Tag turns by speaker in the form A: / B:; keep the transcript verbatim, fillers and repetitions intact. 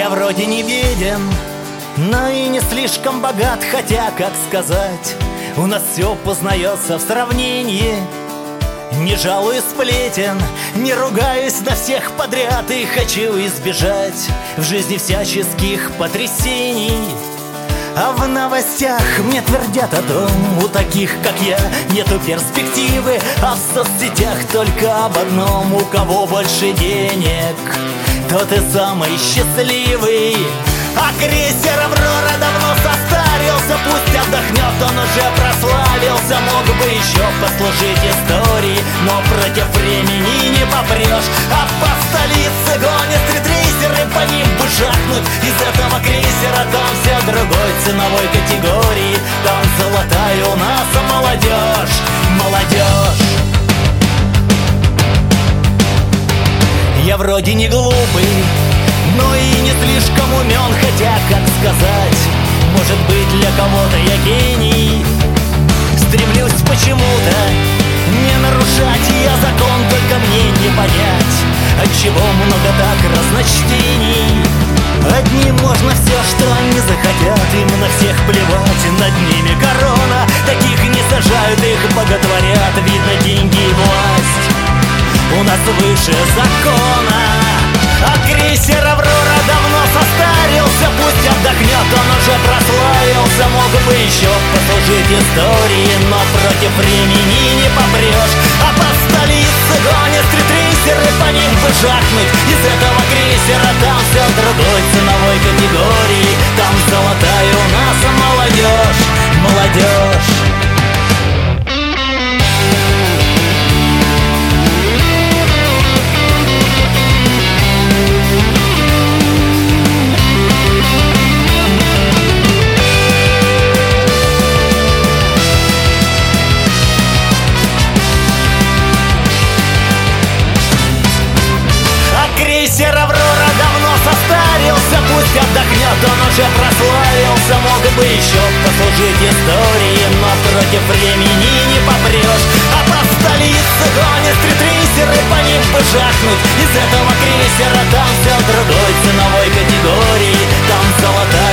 A: Я вроде не беден, но и не слишком богат. Хотя, как сказать, у нас все познается в сравнении. Не жалую сплетен, не ругаюсь на всех подряд. И хочу избежать в жизни всяческих потрясений. А в новостях мне твердят о том, у таких, как я, нету перспективы. А в соцсетях только об одном: у кого больше денег, тот и самый счастливый. А крейсер «Аврора» давно состарился, пусть отдохнет, он уже прославился. Мог бы еще послужить истории, но против времени не попрешь. А по столице гонят стритрейсеры, по ним бы жахнуть. Из этого крейсера там все другой ценовой категории. Там золотая у нас молодежь, молодежь. Я вроде не глупый, но и не слишком умен. Хотя, как сказать, может быть, для кого-то я гений. Стремлюсь почему-то не нарушать я закон, только мне не понять, отчего много так разночтений. Одним можно все, что они захотят, им на всех плевать, над ними корона. Таких не сажают, их боготворят, видно, деньги и власть у нас выше закона. А крейсер «Аврора» давно состарился, пусть отдохнет, он уже прославился. Мог бы еще послужить истории, но против времени не попрешь. А по столице гонят стритрейсеры, по ним бы жахнуть. Из этого крейсера там все другой ценовой категории. Там золотая у нас молодежь, молодежь. Крейсер «Аврора» давно состарился, пусть отдохнет, он уже прославился. Мог бы еще послужить истории, но против времени не попрешь. А по столице гонят стритрейсеры, по ним бы жахнуть. Из этого крейсера там все другой ценовой категории. Там золотая